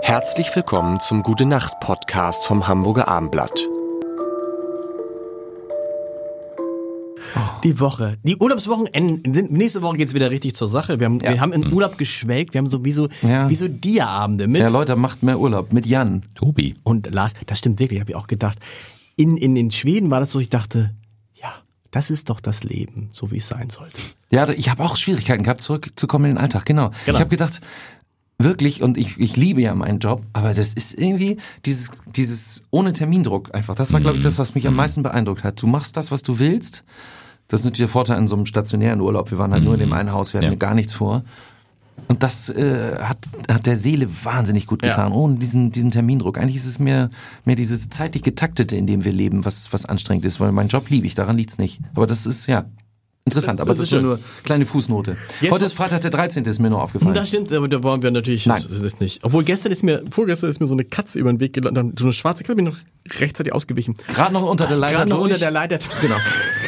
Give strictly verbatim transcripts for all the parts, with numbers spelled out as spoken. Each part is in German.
Herzlich willkommen zum Gute-Nacht-Podcast vom Hamburger Abendblatt. Die Woche, die Urlaubswochen sind, nächste Woche geht's wieder richtig zur Sache. Wir haben, ja. wir haben im Urlaub geschwelgt, wir haben so wie so, ja. wie so Dia-Abende mit. Ja, Leute, macht mehr Urlaub mit Jan. Tobi. Und Lars, das stimmt wirklich, habe ich auch gedacht. In, in den Schweden war das so, ich dachte, ja, das ist doch das Leben, so wie es sein sollte. Ja, ich habe auch Schwierigkeiten gehabt, zurückzukommen in den Alltag, genau. genau. Ich habe gedacht, wirklich, und ich, ich liebe ja meinen Job, aber das ist irgendwie dieses, dieses ohne Termindruck einfach. Das war, glaube ich, das, was mich am meisten beeindruckt hat. Du machst das, was du willst. Das ist natürlich der Vorteil in so einem stationären Urlaub. Wir waren halt nur in dem einen Haus, wir hatten ja. gar nichts vor. Und das äh, hat hat der Seele wahnsinnig gut getan, ja. ohne diesen diesen Termindruck. Eigentlich ist es mehr mehr dieses zeitlich getaktete, in dem wir leben, was was anstrengend ist, weil mein Job liebe ich, daran liegt's nicht. Aber das ist ja interessant, aber das, das ist nur kleine Fußnote. Jetzt heute ist Freitag der dreizehnte ist mir nur aufgefallen. Das stimmt, aber da wollen wir natürlich, Nein. das ist nicht. Obwohl gestern ist mir, vorgestern ist mir so eine Katze über den Weg gelandet, so eine schwarze Katze, bin ich noch rechtzeitig ausgewichen. Gerade noch unter der Leiter Gerade noch durch. unter der Leiter. Genau.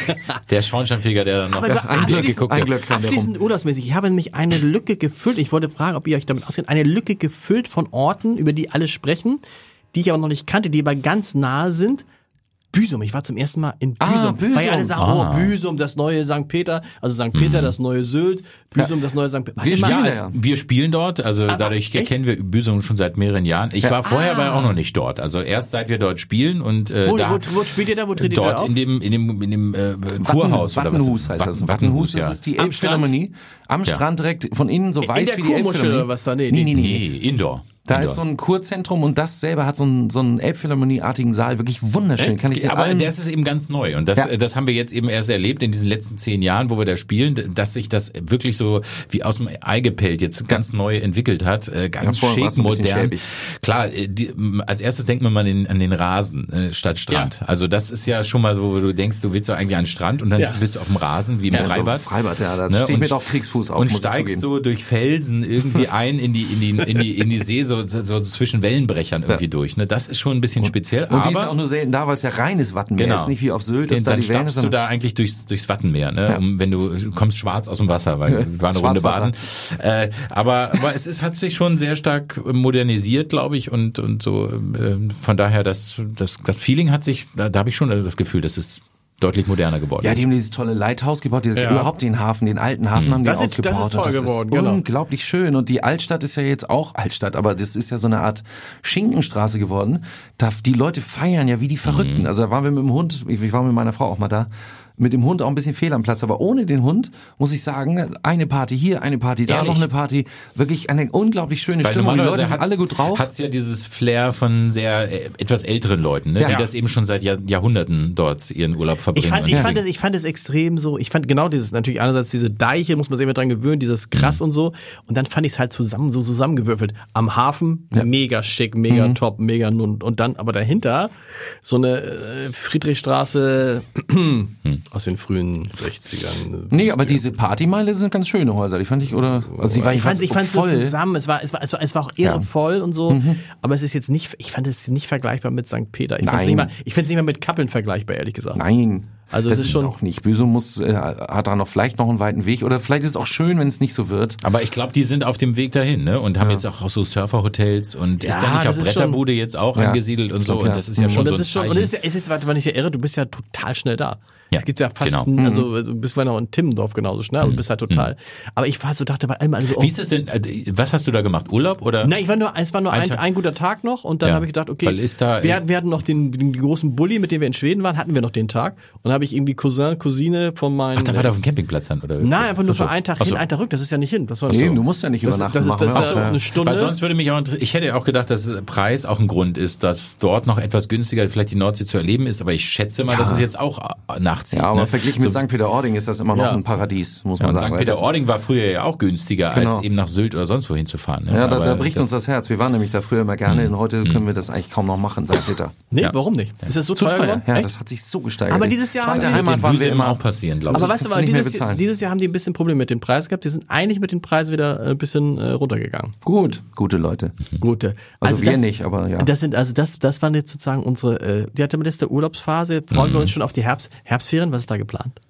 Der Schornsteinfeger, der dann noch aber ein Glück geguckt ein hat. Glück kam der rum. Abschließend urlaubsmäßig, ich habe nämlich eine Lücke gefüllt, ich wollte fragen, ob ihr euch damit auskennt, eine Lücke gefüllt von Orten, über die alle sprechen, die ich aber noch nicht kannte, die aber ganz nahe sind. Büsum, ich war zum ersten Mal in Büsum, ah, Büsum. weil ja alle sagen, ah. oh, Büsum, das neue Sankt Peter, also Sankt Peter, mhm. das neue Sylt, Büsum, ja. das neue Sankt Peter. Wir spielen, mal, ja, wir spielen dort, also aber dadurch echt? kennen wir Büsum schon seit mehreren Jahren. Ich ja. war vorher ah. aber auch noch nicht dort, also erst seit wir dort spielen und äh, wo, da, wo, wo spielt ihr da, wo tretet ihr da dort auf? in dem in dem in dem äh, Kurhaus Watten, oder was? Wattenhus heißt das. Wattenhus, Wattenhus, ja. das ist die Am Elbphilharmonie. Am Ja. Strand direkt von innen so weiß in der wie die Kurmuschel Elbphilharmonie. oder was da? Nee, nee, nee, nee. Nee, Indoor. Da Indoor. ist so ein Kurzentrum und das selber hat so einen, so einen Elbphilharmonie-artigen Saal, wirklich wunderschön. Kann ich dir aber allen das ist eben ganz neu und das, Ja. das haben wir jetzt eben erst erlebt in diesen letzten zehn Jahren, wo wir da spielen, dass sich das wirklich so wie aus dem Ei gepellt jetzt ganz neu entwickelt hat, äh, ganz Ja, schick, modern. schäbig. Klar, äh, die, als erstes denkt man mal an den, an den Rasen äh, statt Strand. Ja. Also das ist ja schon mal so, wo du denkst, du willst doch eigentlich an den Strand und dann ja. bist du auf dem Rasen wie im ja, Freibad. So Freibad, ja, da ne? stehe ich und, mit auf Kriegsfuß auf. Und muss steigst ich so durch Felsen irgendwie ein in die in die in die in die See so, so zwischen Wellenbrechern irgendwie ja. durch. Ne, das ist schon ein bisschen speziell. Und aber die ist auch nur selten da, weil es ja reines Wattenmeer genau. ist, nicht wie auf Sylt, dass Den, da dann die Wellen stapfst du da eigentlich durchs durchs Wattenmeer, ne? Ja. Um, wenn du, du kommst schwarz aus dem Wasser, weil wir waren eine Runde baden. Äh, aber aber es ist hat sich schon sehr stark modernisiert, glaube ich, und und so äh, von daher das das das Feeling hat sich, da, da habe ich schon das Gefühl, dass es deutlich moderner geworden ja, ist. die haben dieses tolle Lighthouse gebaut, die, ja. überhaupt den Hafen, den alten Hafen mhm. haben die das ausgebaut. Ist, das ist toll und das geworden, ist genau. unglaublich schön. Und die Altstadt ist ja jetzt auch Altstadt, aber das ist ja so eine Art Schinkenstraße geworden. Da, die Leute feiern ja wie die Verrückten. Mhm. Also da waren wir mit dem Hund, ich, ich war mit meiner Frau auch mal da, mit dem Hund auch ein bisschen fehl am Platz, aber ohne den Hund, muss ich sagen, eine Party hier, eine Party da, Ehrlich? noch eine Party, wirklich eine unglaublich schöne Weil Stimmung, die Leute sind alle gut drauf. Hat's ja dieses Flair von sehr äh, etwas älteren Leuten, ne? Ja. die das eben schon seit Jahr, Jahrhunderten dort ihren Urlaub verbringen. Ich fand, und ich fand es, ich fand es extrem so, ich fand genau dieses, natürlich einerseits diese Deiche, muss man sich immer dran gewöhnen, dieses Krass mhm. und so, und dann fand ich es halt zusammen, so zusammengewürfelt. Am Hafen, ja. mega schick, mega mhm. top, mega nun, und dann aber dahinter so eine äh, Friedrichstraße hm. aus den frühen sechzigern. Nee, aber diese Partymeile sind ganz schöne Häuser, die fand ich, oder, also die war ich fand, ich fand voll. so zusammen, es war, es war, es war, es war auch ehrenvoll ja. und so, mhm. aber es ist jetzt nicht, ich fand es nicht vergleichbar mit Sankt Peter. Ich fand es nicht mal, ich finde es nicht mal mit Kappeln vergleichbar, ehrlich gesagt. Nein. Also das es ist ist schon auch nicht. Büsum muss, äh, hat da noch vielleicht noch einen weiten Weg, oder vielleicht ist es auch schön, wenn es nicht so wird. Aber ich glaube, die sind auf dem Weg dahin, ne? Und haben ja. jetzt auch so Surferhotels und ja, ist da nicht auch Bretterbude schon, jetzt auch ja, angesiedelt und glaub, so. ja. Und das ist ja und schon das so ein ist schon, Zeichen. und es ist, es ist, wenn ich mich irre, du bist ja total schnell da. Ja, es gibt ja fast, genau. ein, also du bist noch in Timmendorf genauso schnell, mhm. du bist halt total. Mhm. Aber ich war so, dachte bei allem alle so, oh. Wie ist es denn, was hast du da gemacht? Urlaub oder? Nein, ich war nur, es war nur ein, ein, ein guter Tag noch und dann ja. habe ich gedacht, okay, Weil ist da, wir, wir hatten noch den, den großen Bulli, mit dem wir in Schweden waren, hatten wir noch den Tag und dann habe ich irgendwie Cousin, Cousine von meinen... Ach, da war der auf dem Campingplatz dann, oder? Nein, einfach nur Achso. für einen Tag Achso. hin, einen Tag rück, das ist ja nicht hin. Das war nee, so. du musst ja nicht das, übernachten das ist, machen. das ist ja so. eine Stunde. Weil sonst würde mich auch, ich hätte auch gedacht, dass Preis auch ein Grund ist, dass dort noch etwas günstiger vielleicht die Nordsee zu erleben ist, aber ich schätze mal, ja. dass es jetzt auch nachzieht. Ja, aber ne? verglichen mit so, Sankt Peter-Ording ist das immer noch ja. ein Paradies, muss man ja, sagen. Sankt Peter-Ording war früher ja auch günstiger, genau. als eben nach Sylt oder sonst wohin zu fahren. Ne? Ja, da, da bricht das uns das Herz. Wir waren nämlich da früher immer gerne hm. und heute können wir das eigentlich kaum noch machen, Sankt Peter. Nee, ja. warum nicht? Ist das so Zu teuer teuer geworden? Ja, Echt? das hat sich so gesteigert. Aber dieses Jahr Zweite haben die Heimat waren wir immer auch passieren, glaube ich. Aber weißt du, aber dieses, dieses Jahr haben die ein bisschen Probleme mit den Preisen gehabt. Die sind eigentlich mit den Preisen wieder ein bisschen äh, runtergegangen. Gut, gute Leute. Gute. Also, also wir das, nicht, aber ja. Das sind also das das waren jetzt sozusagen unsere äh, die hatte man das der Urlaubsphase. Freuen mhm. wir uns schon auf die Herbst Herbstferien, was ist da geplant?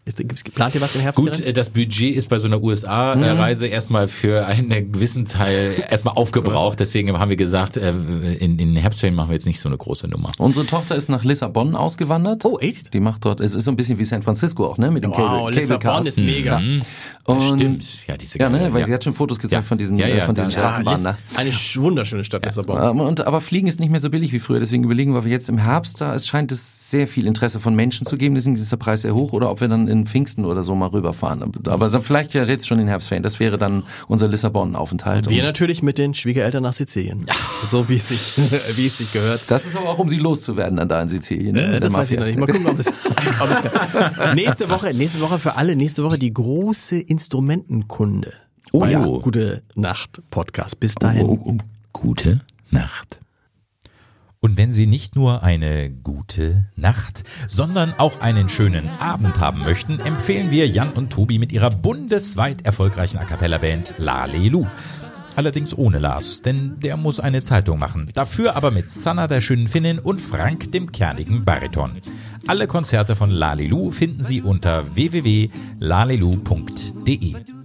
Ist, plant ihr was im Herbst? Gut, drin? Das Budget ist bei so einer U S A-Reise mhm. erstmal für einen gewissen Teil erstmal aufgebraucht. Deswegen haben wir gesagt, in, in Herbstferien machen wir jetzt nicht so eine große Nummer. Unsere Tochter ist nach Lissabon ausgewandert. Oh, echt? Die macht dort, es ist so ein bisschen wie San Francisco auch, ne? Mit dem wow, Cable, Lissabon Cable ist mega. Mhm. Und, stimmt. Ja, diese ja, ne? Weil ja. sie hat schon Fotos gezeigt ja. von diesen, ja, ja, von diesen ja, Straßenbahnen. Ja, eine wunderschöne Stadt ja. Lissabon. Und, aber Fliegen ist nicht mehr so billig wie früher. Deswegen überlegen wir, wir jetzt im Herbst da, es scheint es sehr viel Interesse von Menschen zu geben. Deswegen ist der Preis sehr hoch. Oder ob wir dann in Pfingsten oder so mal rüberfahren. Aber vielleicht ja jetzt schon in Herbstferien. Das wäre dann unser Lissabon-Aufenthalt. Wir natürlich mit den Schwiegereltern nach Sizilien. So wie es sich, wie es sich gehört. Das ist aber auch, um sie loszuwerden dann da in Sizilien. Ne? Äh, das weiß ich noch nicht. Mal gucken, ob es, ob es nächste Woche, nächste Woche für alle, nächste Woche die große Instrumentenkunde. Oh ja. Oh. Gute Nacht Podcast. Bis dahin. Oh, oh, oh. Gute Nacht. Und wenn Sie nicht nur eine gute Nacht, sondern auch einen schönen Abend haben möchten, empfehlen wir Jan und Tobi mit ihrer bundesweit erfolgreichen A-Cappella-Band Lalelu. Allerdings ohne Lars, denn der muss eine Zeitung machen. Dafür aber mit Sanna, der schönen Finnin, und Frank, dem kernigen Bariton. Alle Konzerte von Lalelu finden Sie unter w w w punkt lalelu punkt de.